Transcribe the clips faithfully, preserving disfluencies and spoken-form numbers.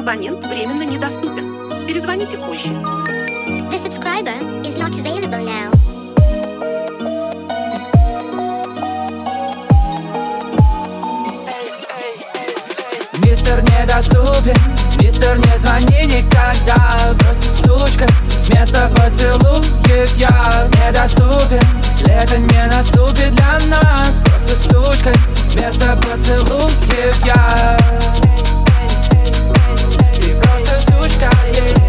Абонент временно недоступен. Перезвоните позже. The subscriber is not available now. Мистер недоступен, мистер не звони никогда. Просто сучка, вместо поцелуев я недоступен. Лето не наступит для нас. Просто сучка, вместо поцелуев я. Ты просто сучка, yeah.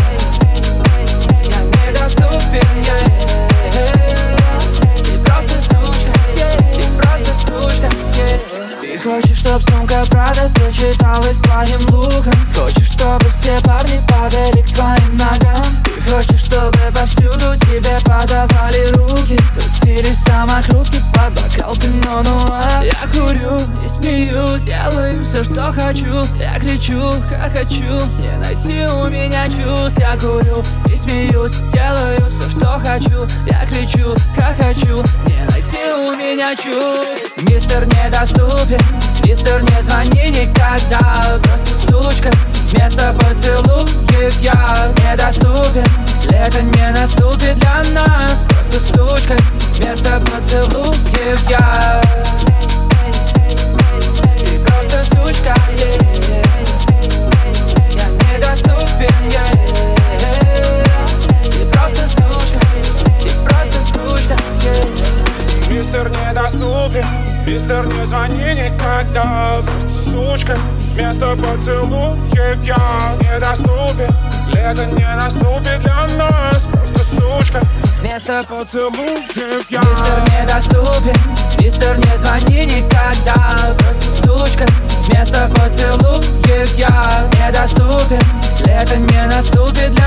Я недоступен, yeah. Ты просто сучка, yeah. Ты просто сучка, yeah. Ты хочешь, чтоб сумка Прада сочеталась с твоим луком. Хочешь, чтобы все парни падали к твоим ногам. Ты хочешь, чтобы повсюду тебе подавали руки, крутили самокрутки под бокал пино нуар. Я курю и смеюсь, делаю все, что хочу. Я кричу, как хочу, не найти у меня чувств. Я курю и смеюсь, делаю все, что хочу. Я кричу, как хочу, не найти у меня чувств. Мистер недоступен, мистер не звони никогда. Просто сучка, вместо поцелуев я недоступен. Лето не наступит для нас. Просто сучка, вместо поцелуев я. Ты просто сучка, yeah. Я недоступен, yeah. Ты просто сучка, ты просто сучка, yeah. Мистер недоступен, мистер не звони никогда. Просто сучка, вместо поцелуев я недоступен. Лето не наступит для нас. Просто сучка, вместо поцелуев я. Мистер недоступен, мистер не звони никогда. Просто сучка, вместо поцелуев я недоступен. Лето не наступит для